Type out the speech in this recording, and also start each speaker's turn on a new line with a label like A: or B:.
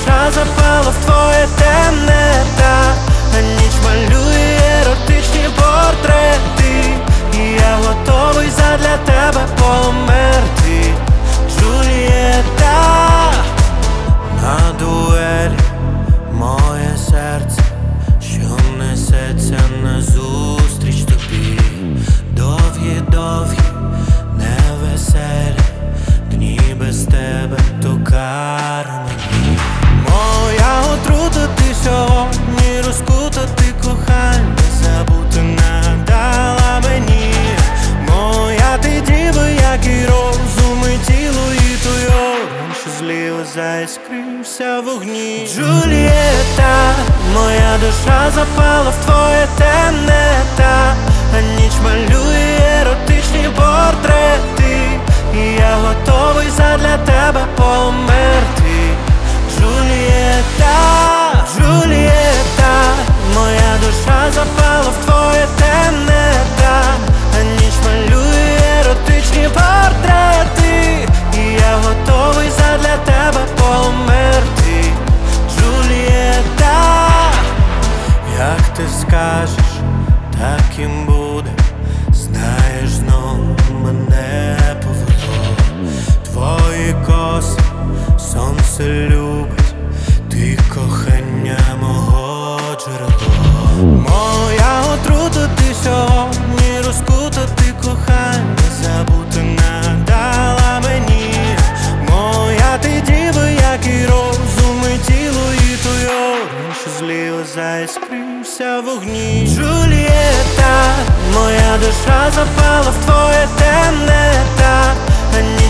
A: душа запала в твоє темне, а ніч малює еротичні портрети, і я готовий задля тебе померти. Джульєта, на дуелі моє серце, що несеться назустріч тобі. Довгі, невеселі дні без тебе, то кара мені. Моя отрута, ти сьогодні розкута, ти кохання забути надала мені. Моя ти діва, як і розум і тіло, і той огонь, що зліва заіскрився в вогні. Джульєта, моя душа запала в твоє темне, а ніч малює еротичні портрети, і я готовий задля тебе померти. Джульєта, Джульєта, моя душа запала в твоє темне, а ніч малює еротичні портрети, і я готовий задля тебе померти. Джульєта, як ти скажеш, так і буде. Знаєш, знову мене повело. Твої коси сонце любить, ти кохання мого джерело. Моя отрута, ти сьогодні розкута, ти кохання забути надала мені. Моя ти діва, як і розум і тіло, і той огонь, що зліва заіскрився в вогні. Джульєта, моя душа запала в твоє темне, а ні